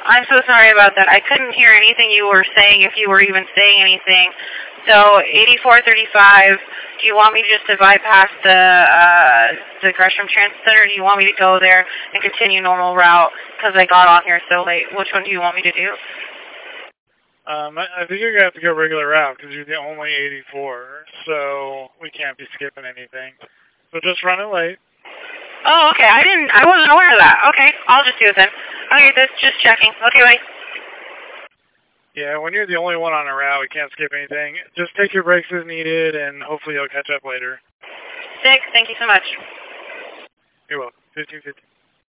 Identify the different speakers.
Speaker 1: I'm so sorry about that. I couldn't hear anything you were saying, if you were even saying anything. So 8435, do you want me just to bypass the Gresham Transit Center, or do you want me to go there and continue normal route because I got on here so late? Which one do you want me to do?
Speaker 2: I think you're going to have to go regular route because you're the only 84, so we can't be skipping anything. So just run it late.
Speaker 1: Oh, okay. I wasn't aware of that. Okay, I'll just do it then. Okay, that's just checking. Okay, bye.
Speaker 2: Yeah, when you're the only one on a route, we can't skip anything. Just take your breaks as needed, and hopefully you'll catch up later.
Speaker 1: Sick. Thank you so much.
Speaker 2: You're welcome. 1550.